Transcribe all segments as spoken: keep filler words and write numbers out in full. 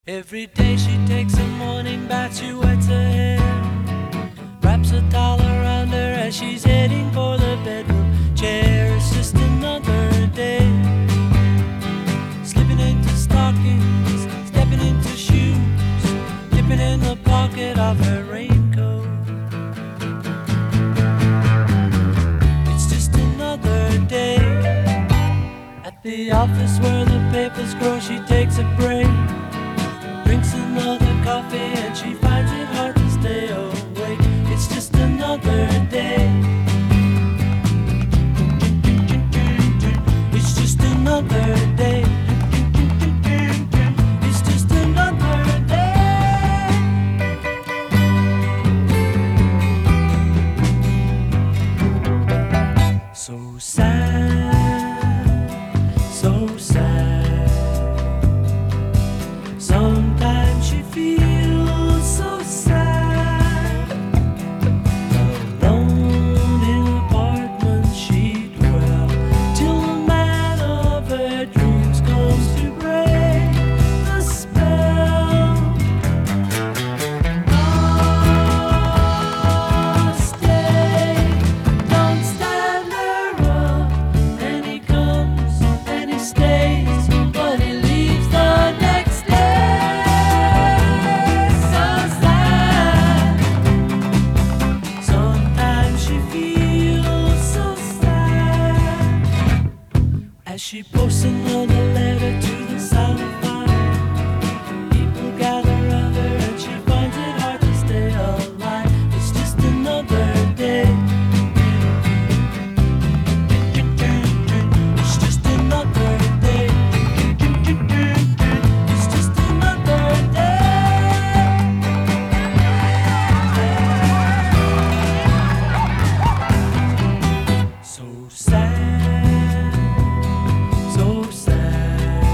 Every day she takes a morning bath, she wets her hair, wraps a towel around her as she's heading for the bedroom chair. It's just another day, slipping into stockings, stepping into shoes, dipping in the pocket of her raincoat. It's just another day, at the office where the papers grow, she takes a break, drinks another coffee and she finds it hard to stay awake. It's just another day. It's just another day. It's just another day. So sad, so sad. Sometimes she feels so sad, alone in an apartment she dwells, till the man of her dreams comes to break the spell. Oh, stay, don't stand her up, and he comes and he stays, but he leaves the next day. As she posts another letter to the silent fire, people gather around her and she finds it hard to stay alive. It's just another day. It's just another day. It's just another day. So sad, so sad.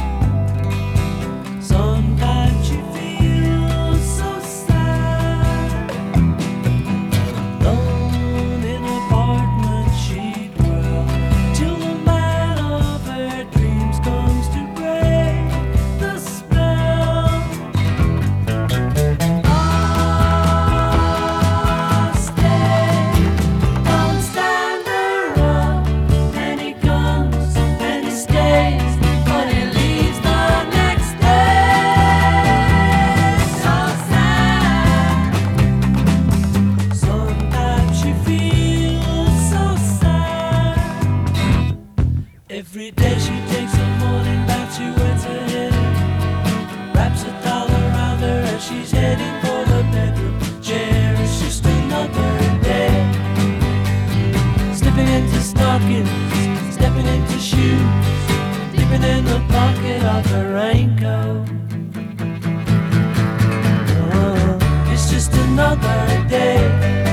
Sometimes she feels so sad, alone in an apartment she dwells, till the man of her dreams comes to break the spell. Oh, stay, don't stand her up, and he comes and he stays, but he leaves the next day. So sad. Sometimes she feels so sad. Every day she takes a morning bath, she wets her hair, wraps a towel around her as she's heading for the bedroom chair. It's just another day, slipping into stockings, stepping into shoes, dipping in the pocket of her raincoat. Oh, it's just another day.